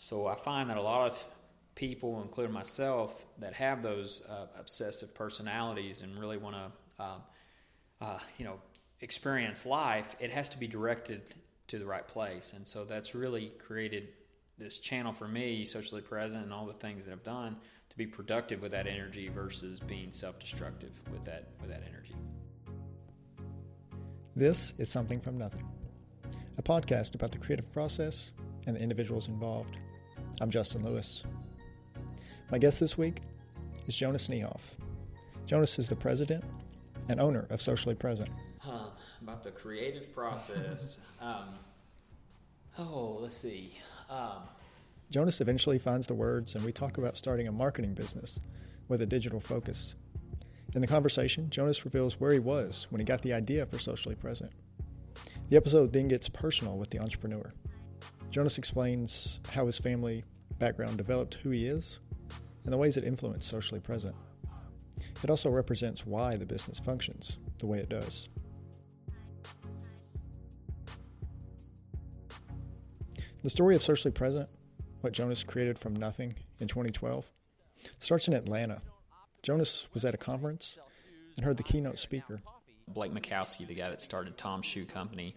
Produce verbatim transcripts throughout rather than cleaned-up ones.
so I find that a lot of people, including myself, that have those uh, obsessive personalities and really want to, um, uh, you know, experience life, it has to be directed to the right place. And so that's really created this channel for me, Socially Present, and all the things that I've done to be productive with that energy versus being self-destructive with that with that energy. This is Something from Nothing, a podcast about the creative process and the individuals involved. I'm Justin Lewis. My guest this week is Jonas Niehoff. Jonas is the president and owner of Socially Present. Huh, about the creative process. um, oh, let's see. Um, Jonas eventually finds the words, and we talk about starting a marketing business with a digital focus. In the conversation, Jonas reveals where he was when he got the idea for Socially Present. The episode then gets personal with the entrepreneur. Jonas explains how his family background developed who he is and the ways it influenced Socially Present. It also represents why the business functions the way it does. The story of Socially Present, what Jonas created from nothing in twenty twelve, starts in Atlanta. Jonas was at a conference and heard the keynote speaker. Blake Mikowski, the guy that started Tom's Shoe Company.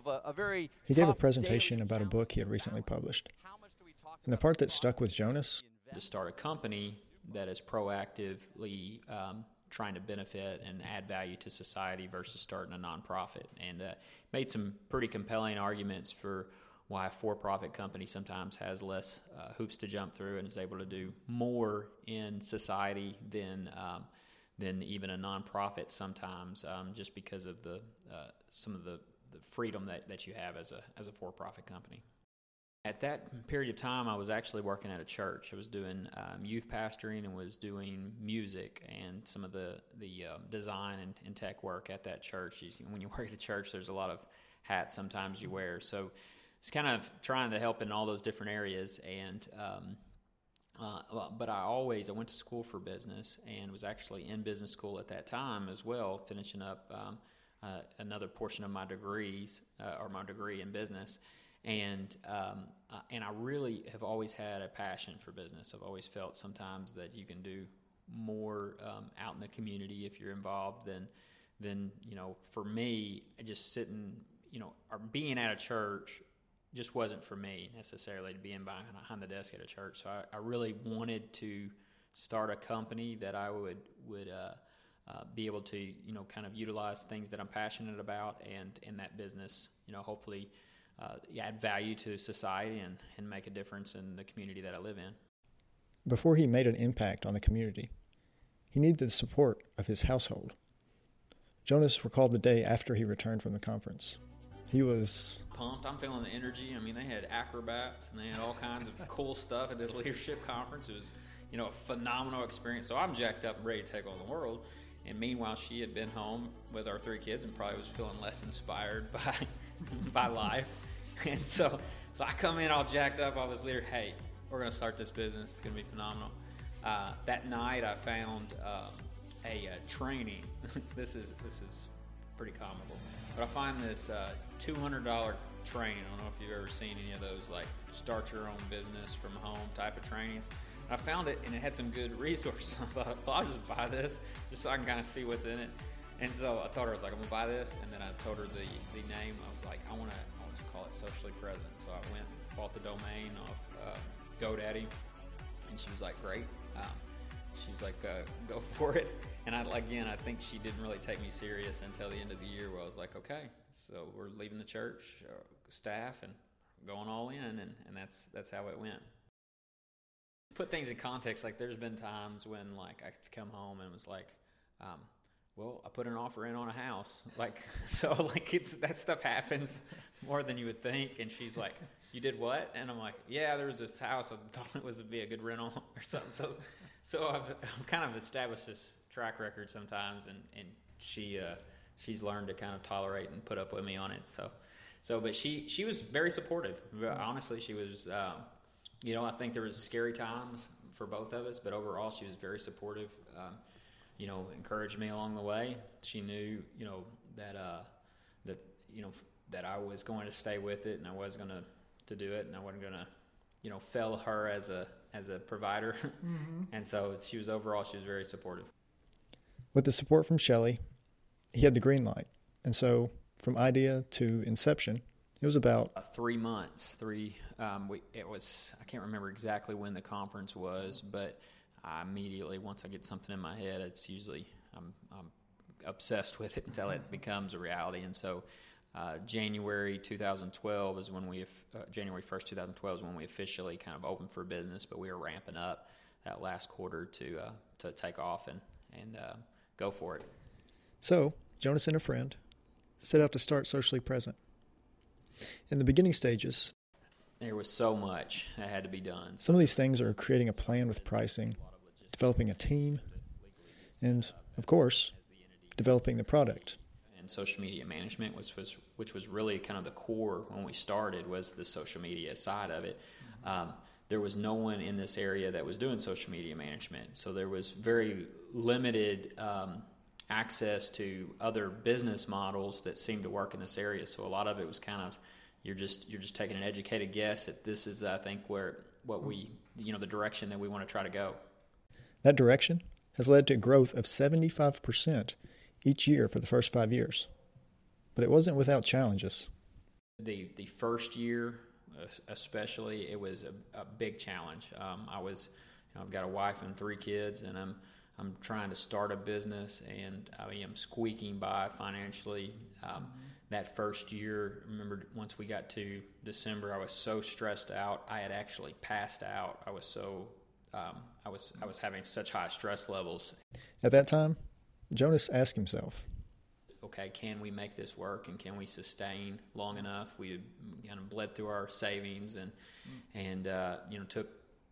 He gave a presentation about a book he had recently published. And the part that stuck with Jonas, to start a company that is proactively um, trying to benefit and add value to society versus starting a nonprofit. And uh, made some pretty compelling arguments for why a for-profit company sometimes has less uh, hoops to jump through and is able to do more in society than um, than even a nonprofit sometimes, um, just because of the uh, some of the, the freedom that, that you have as a as a for-profit company. At that period of time, I was actually working at a church. I was doing um, youth pastoring and was doing music and some of the the uh, design and, and tech work at that church. You, when you work at a church, there's a lot of hats sometimes you wear. So it's kind of trying to help in all those different areas. And um, uh, but I always I went to school for business and was actually in business school at that time as well, finishing up um, uh, another portion of my degrees uh, or my degree in business. And um, uh, and I really have always had a passion for business. I've always felt sometimes that you can do more um, out in the community if you're involved than than you know. For me, just sitting, you know, or being at a church just wasn't for me necessarily, to be in behind, behind the desk at a church. So I, I really wanted to start a company that I would would uh, uh, be able to, you know, kind of utilize things that I'm passionate about, and in that business, you know, hopefully. Uh, add value to society and, and make a difference in the community that I live in. Before he made an impact on the community, he needed the support of his household. Jonas recalled the day after he returned from the conference. He was pumped. I'm feeling the energy. I mean, they had acrobats and they had all kinds of cool stuff at the leadership conference. It was, you know, a phenomenal experience. So I'm jacked up and ready to take on the world. And meanwhile, she had been home with our three kids and probably was feeling less inspired by by life. And so, so I come in all jacked up, all this leader, hey, we're going to start this business. It's going to be phenomenal. Uh, that night, I found um, a, a training. this is this is pretty comical. But I find this uh, two hundred dollars training. I don't know if you've ever seen any of those, like start your own business from home type of trainings. I found it, and it had some good resources. I thought, well, I'll just buy this just so I can kind of see what's in it. And so I told her, I was like, I'm going to buy this. And then I told her the, the name. I was like, I want to I want to call it Socially Present. So I went and bought the domain off uh, GoDaddy. And she was like, great. Um, she's like, uh, go for it. And I, again, I think she didn't really take me serious until the end of the year, where I was like, okay, so we're leaving the church, uh, staff, and going all in. And, and that's that's how it went. Put things in context, like there's been times when like I come home and was like, um, well, I put an offer in on a house. Like, so like it's, that stuff happens more than you would think. And she's like, you did what? And I'm like, yeah, there was this house. I thought it was to be a good rental or something. So, so I've, I've kind of established this track record sometimes. And, and she, uh, she's learned to kind of tolerate and put up with me on it. So, so, but she, she was very supportive. Honestly, she was, um, You know, I think there was scary times for both of us, but overall she was very supportive, um, you know, encouraged me along the way. She knew, you know, that, uh, that, you know, that I was going to stay with it and I was going to, to do it and I wasn't going to, you know, fell her as a as a provider. Mm-hmm. And so she was overall, she was very supportive. With the support from Shelley, he had the green light. And so from idea to inception, it was about uh, three months. Three. Um, we it was. I can't remember exactly when the conference was, but I immediately, once I get something in my head, it's usually I'm, I'm obsessed with it until it becomes a reality. And so, uh, January twenty twelve is when we uh, January first, twenty twelve is when we officially kind of opened for business. But we were ramping up that last quarter to uh, to take off and and uh, go for it. So Jonas and a friend set out to start Socially Present. In the beginning stages, there was so much that had to be done. Some of these things are creating a plan with pricing, developing a team, and, of course, developing the product. And social media management, was, was which was really kind of the core when we started, was the social media side of it. Um, there was no one in this area that was doing social media management, so there was very limited um, access to other business models that seemed to work in this area. So a lot of it was kind of, you're just you're just taking an educated guess that this is, I think, where what we, you know, the direction that we want to try to go. That direction has led to growth of seventy-five percent each year for the first five years. But it wasn't without challenges. The the first year, especially, it was a, a big challenge. Um, I was, you know, I've got a wife and three kids, and I'm I'm trying to start a business, and I am squeaking by financially. Um, mm-hmm. That first year, I remember once we got to December, I was so stressed out. I had actually passed out. I was so, um, I was I was having such high stress levels. At that time, Jonas asked himself, okay, can we make this work, and can we sustain long enough? We had kind of bled through our savings and, mm-hmm. and uh, you know, took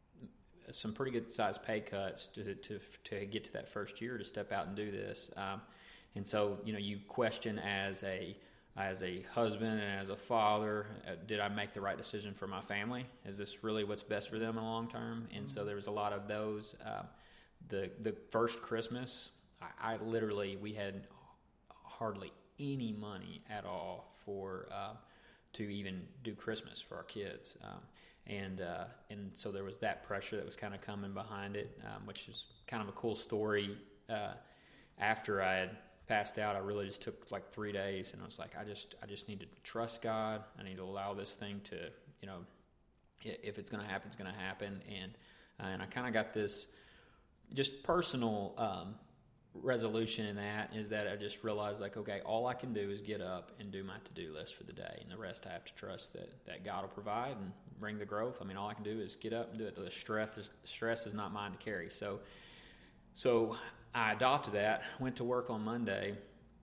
some pretty good sized pay cuts to, to to get to that first year to step out and do this. Um, and so, you know, you question as a as a husband and as a father, uh, did I make the right decision for my family? Is this really what's best for them in the long term? And so there was a lot of those. Uh, the the first Christmas, I, I literally, we had hardly any money at all for uh, to even do Christmas for our kids. Um, And uh, and so there was that pressure that was kind of coming behind it, um, which is kind of a cool story. Uh, after I had passed out, I really just took like three days, and I was like, I just I just need to trust God. I need to allow this thing to, you know, if it's going to happen, it's going to happen. And uh, and I kind of got this just personal um, resolution in that, is that I just realized, like, okay, all I can do is get up and do my to-do list for the day, and the rest I have to trust that, that God will provide and bring the growth. I mean, all I can do is get up and do it. The stress, stress is not mine to carry. So, so I adopted that, went to work on Monday.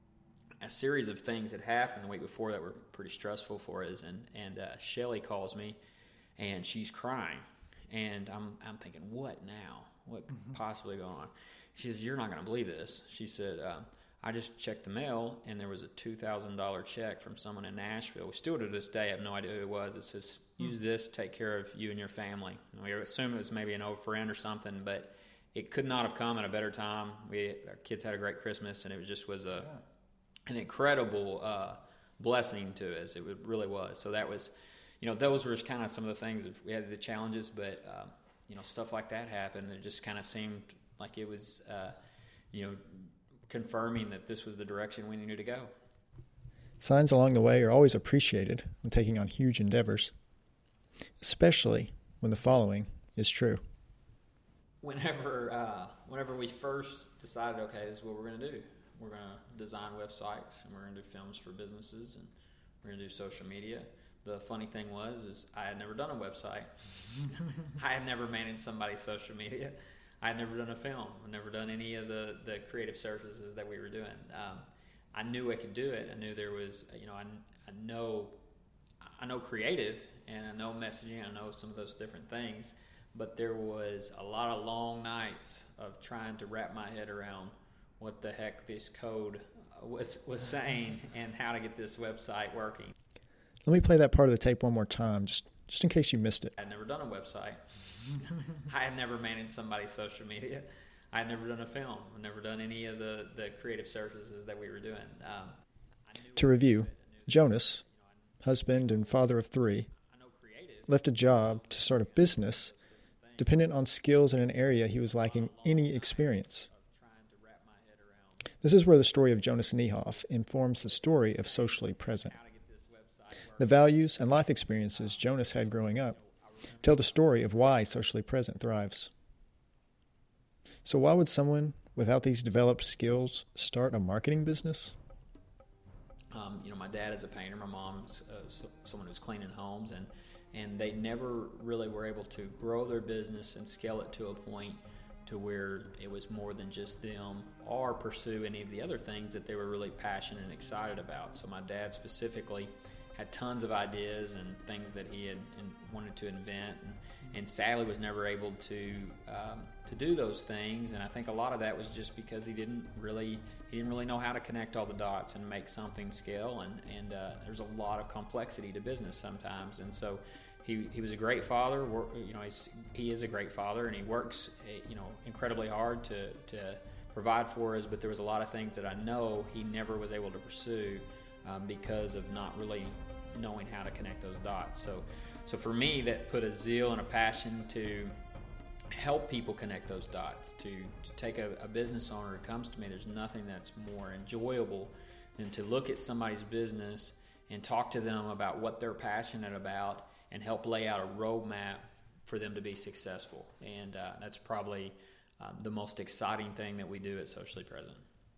A series of things had happened the week before that were pretty stressful for us, and, and uh, Shelley calls me, and she's crying, and I'm I'm thinking, what now? What could mm-hmm. possibly go on? She says, you're not going to believe this. She said, um, I just checked the mail, and there was a two thousand dollars check from someone in Nashville. We still to this day have no idea who it was. It says, use this to take care of you and your family. And we assume it was maybe an old friend or something, but it could not have come at a better time. We Our kids had a great Christmas, and it just was a yeah. an incredible uh, blessing to us. It really was. So that was, you know, those were kind of some of the things that we had, the challenges, but, um, you know, stuff like that happened. It just kind of seemed like it was, uh, you know, confirming that this was the direction we needed to go. Signs along the way are always appreciated when taking on huge endeavors, especially when the following is true. Whenever, uh, whenever we first decided, okay, this is what we're going to do. We're going to design websites, and we're going to do films for businesses, and we're going to do social media. The funny thing was, is I had never done a website. I had never managed somebody's social media. I had never done a film. I'd never done any of the, the creative services that we were doing. Um, I knew I could do it. I knew there was, you know, I, I know, I know creative, and I know messaging. I know some of those different things, but there was a lot of long nights of trying to wrap my head around what the heck this code was was saying and how to get this website working. Let me play that part of the tape one more time, just just in case you missed it. I'd never done a website. I had never managed somebody's social media. I had never done a film. I'd never done any of the, the creative services that we were doing. Um, to review, Jonas, husband and father of three, left a job to start a business dependent on skills in an area he was lacking any experience. This is where the story of Jonas Niehoff informs the story of Socially Present. The values and life experiences Jonas had growing up tell the story of why Socially Present thrives. So why would someone without these developed skills start a marketing business? Um, you know, my dad is a painter. My mom's uh, so, someone who's cleaning homes, and and they never really were able to grow their business and scale it to a point to where it was more than just them, or pursue any of the other things that they were really passionate and excited about. So my dad specifically had tons of ideas and things that he had and wanted to invent, and, and sadly was never able to um, to do those things. And I think a lot of that was just because he didn't really he didn't really know how to connect all the dots and make something scale. And and uh, there's a lot of complexity to business sometimes. And so he he was a great father. You know, he's, he is a great father, and he works you know incredibly hard to to provide for us. But there was a lot of things that I know he never was able to pursue. Um, because of not really knowing how to connect those dots. So so for me, that put a zeal and a passion to help people connect those dots, to, to take a, a business owner who comes to me. There's nothing that's more enjoyable than to look at somebody's business and talk to them about what they're passionate about and help lay out a roadmap for them to be successful. And uh, that's probably uh, the most exciting thing that we do at Socially Present.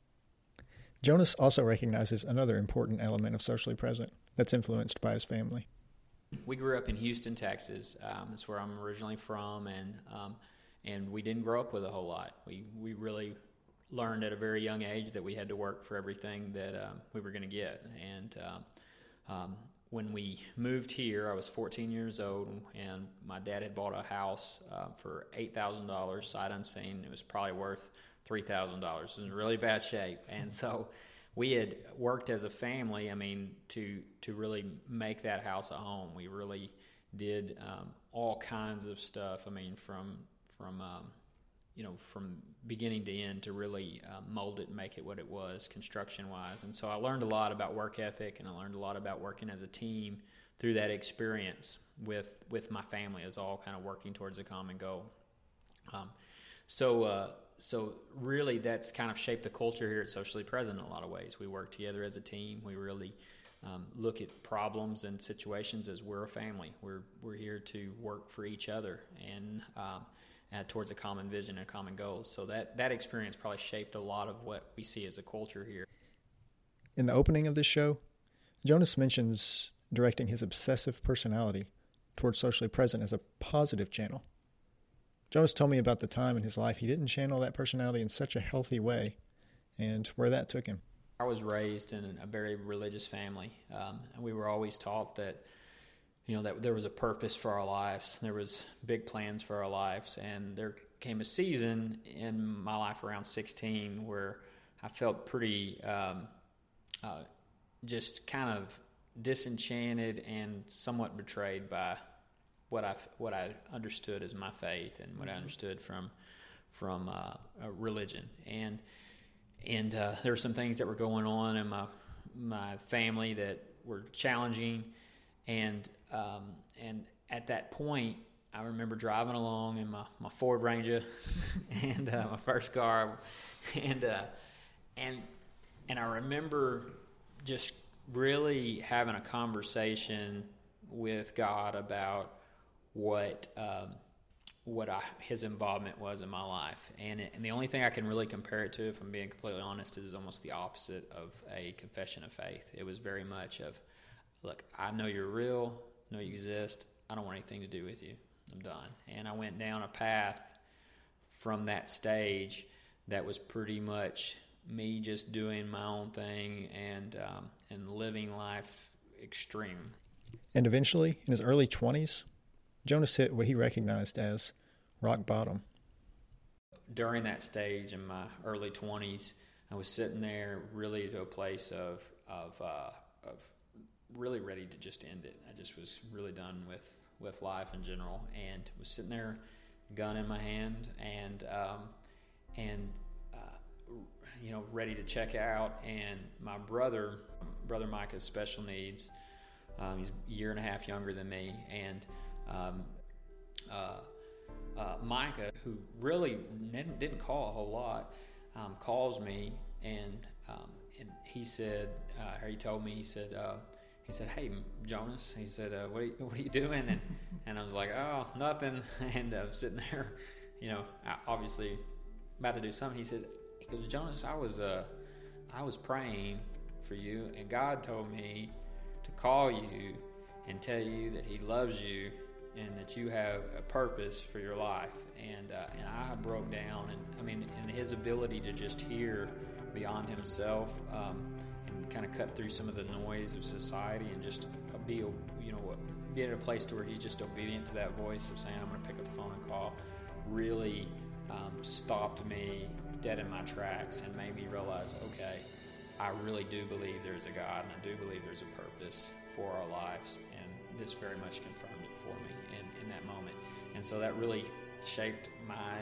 Jonas also recognizes another important element of Socially Present that's influenced by his family. We grew up in Houston, Texas. Um, that's where I'm originally from, and um, and we didn't grow up with a whole lot. We we really learned at a very young age that we had to work for everything that um, we were going to get. And um, um, when we moved here, I was fourteen years old, and my dad had bought a house uh, for eight thousand dollars, sight unseen. It was probably worth three thousand dollars. It was in really bad shape. And so we had worked as a family, I mean, to to really make that house a home. We really did um, all kinds of stuff. I mean, from, from um, you know, from beginning to end to really uh, mold it and make it what it was construction-wise. And so I learned a lot about work ethic, and I learned a lot about working as a team through that experience with, with my family, as all kind of working towards a common goal. Um, so, uh, So really that's kind of shaped the culture here at Socially Present in a lot of ways. We work together as a team. We really um, look at problems and situations as we're a family. We're we're here to work for each other and um, uh, towards a common vision and common goals. So that, that experience probably shaped a lot of what we see as a culture here. In the opening of this show, Jonas mentions directing his obsessive personality towards Socially Present as a positive channel. Jonas told me about the time in his life he didn't channel that personality in such a healthy way and where that took him. I was raised in a very religious family, um, and we were always taught that, you know, that there was a purpose for our lives. There was big plans for our lives, and there came a season in my life around sixteen where I felt pretty um, uh, just kind of disenchanted and somewhat betrayed by what I what I understood as my faith and what I understood from from uh, religion, and and uh, there were some things that were going on in my my family that were challenging, and um, and at that point I remember driving along in my, my Ford Ranger and uh, my first car, and uh, and and I remember just really having a conversation with God about what um, what I, his involvement was in my life. And, it, and the only thing I can really compare it to, if I'm being completely honest, is almost the opposite of a confession of faith. It was very much of, look, I know you're real, I know you exist, I don't want anything to do with you, I'm done. And I went down a path from that stage that was pretty much me just doing my own thing and um, and living life extreme. And eventually, in his early twenties, Jonas hit what he recognized as rock bottom. During that stage in my early twenties, I was sitting there really to a place of of uh, of really ready to just end it. I just was really done with, with life in general, and was sitting there, gun in my hand, and um, and uh, you know ready to check out. And my brother, brother Mike, has special needs. Um, he's a year and a half younger than me, and um, uh, uh, Micah, who really didn't, didn't call a whole lot, um, calls me and um, and he said, uh, or he told me, he said, uh, he said, "Hey, Jonas," he said, uh, "What are you, what are you doing?" And and I was like, "Oh, nothing." And I'm sitting there, you know, obviously about to do something. He said, he goes, "Jonas, I was uh, I was praying for you, and God told me to call you and tell you that He loves you and that you have a purpose for your life." And uh, and I broke down, and I mean, and his ability to just hear beyond himself, um, and kind of cut through some of the noise of society, and just be, you know, be at a place to where he's just obedient to that voice of saying, "I'm going to pick up the phone and call," really um, stopped me dead in my tracks and made me realize, okay, I really do believe there's a God, and I do believe there's a purpose for our lives, and this very much confirmed it for me in, in that moment. And so that really shaped my,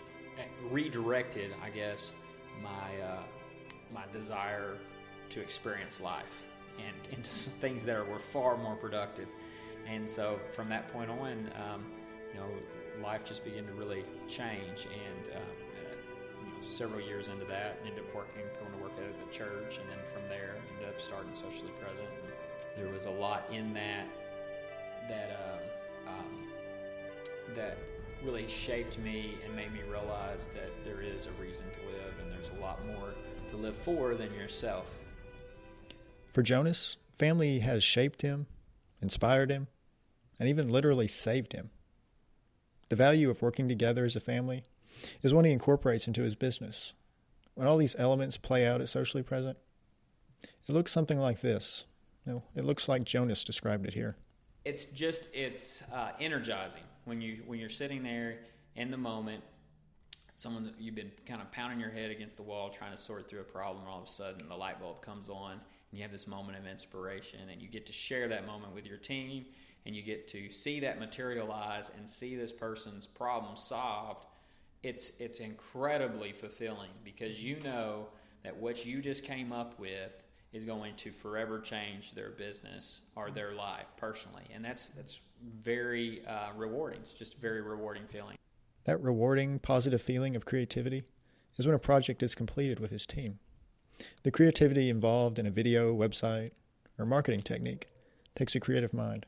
redirected, I guess, my uh, my desire to experience life and into things that were far more productive. And so from that point on, um, you know, life just began to really change. And uh, uh, you know, several years into that, ended up working, going to work at the church, and then from there, ended up starting Socially Present. And there was a lot in that that uh, um, that really shaped me and made me realize that there is a reason to live, and there's a lot more to live for than yourself. For Jonas, family has shaped him, inspired him, and even literally saved him. The value of working together as a family is one he incorporates into his business. When all these elements play out at Socially Present, it looks something like this. No, it looks like Jonas described it here. It's just, it's uh, energizing when you when you're sitting there in the moment. Someone that you've been kind of pounding your head against the wall trying to sort through a problem, all of a sudden the light bulb comes on, and you have this moment of inspiration, and you get to share that moment with your team, and you get to see that materialize and see this person's problem solved. It's it's incredibly fulfilling, because you know that what you just came up with is going to forever change their business or their life personally, and that's that's very uh, rewarding. It's just a very rewarding feeling. That rewarding, positive feeling of creativity is when a project is completed with his team. The creativity involved in a video, website, or marketing technique takes a creative mind.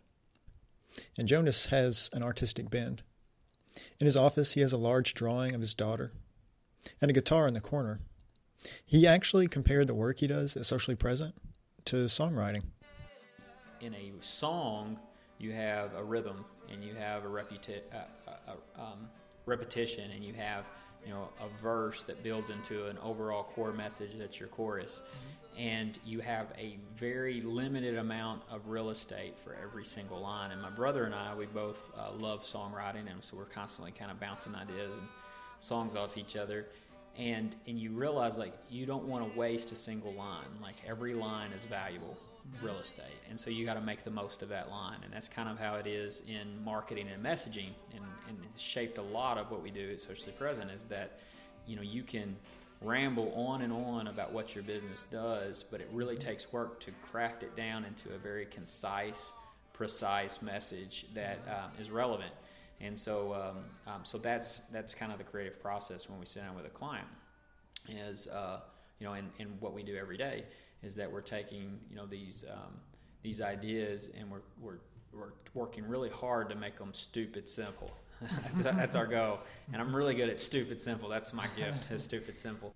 And Jonas has an artistic bend. In his office, he has a large drawing of his daughter and a guitar in the corner. He actually compared the work he does at Socially Present to songwriting. In a song, you have a rhythm, and you have a, reputa- uh, uh, um, repetition, and you have, you know, a verse that builds into an overall core message that's your chorus. Mm-hmm. And you have a very limited amount of real estate for every single line. And my brother and I, we both uh, love songwriting, and so we're constantly kind of bouncing ideas and songs off each other. And and you realize, like, you don't want to waste a single line. Like, every line is valuable real estate, and so you got to make the most of that line. And that's kind of how it is in marketing and messaging, and, and it's shaped a lot of what we do at Socially Present, is that, you know, you can ramble on and on about what your business does, but it really takes work to craft it down into a very concise, precise message that um, is relevant. And so um, um, so that's that's kind of the creative process when we sit down with a client, is uh, you know, and, and what we do every day is that we're taking, you know, these um, these ideas, and we're we're we're working really hard to make them stupid simple. that's, that's our goal, and I'm really good at stupid simple. That's my gift, is stupid simple.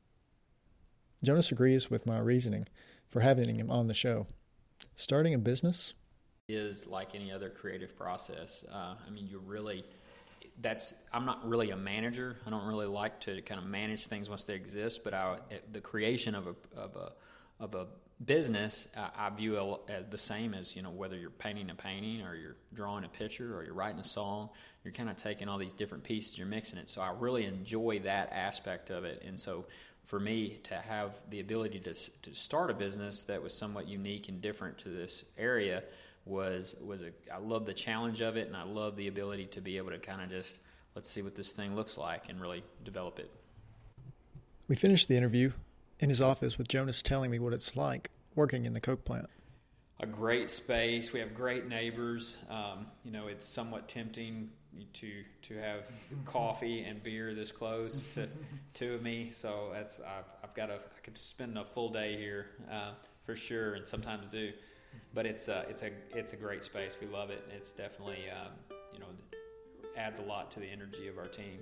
Jonas agrees with my reasoning for having him on the show. Starting a business is like any other creative process. Uh, I mean, you really, that's, I'm not really a manager. I don't really like to kind of manage things once they exist, but I, the creation of a, of a, of a business, I, I view it as the same as, you know, whether you're painting a painting or you're drawing a picture or you're writing a song, you're kind of taking all these different pieces, you're mixing it. So I really enjoy that aspect of it. And so for me to have the ability to to start a business that was somewhat unique and different to this area was was a I love the challenge of it, and I love the ability to be able to kind of just, let's see what this thing looks like, and really develop it. We finished the interview in his office with Jonas telling me what it's like working in the Coke plant. a great space. We have great neighbors. Um, you know, it's somewhat tempting to to have coffee and beer this close to to me. So that's I've, I've got a I could spend a full day here uh, for sure, and sometimes do. But it's uh, it's a it's a great space. We love it. It's definitely um, you know adds a lot to the energy of our team.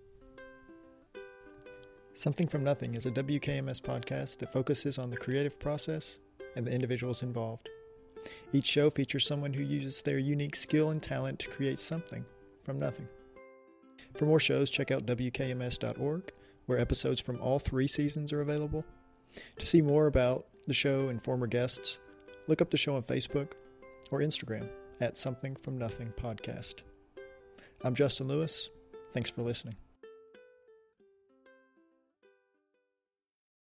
Something from Nothing is a W K M S podcast that focuses on the creative process and the individuals involved. Each show features someone who uses their unique skill and talent to create something from nothing. For more shows, check out W K M S dot org, where episodes from all three seasons are available. To see more about the show and former guests, look up the show on Facebook or Instagram at Something From Nothing Podcast. I'm Justin Lewis. Thanks for listening.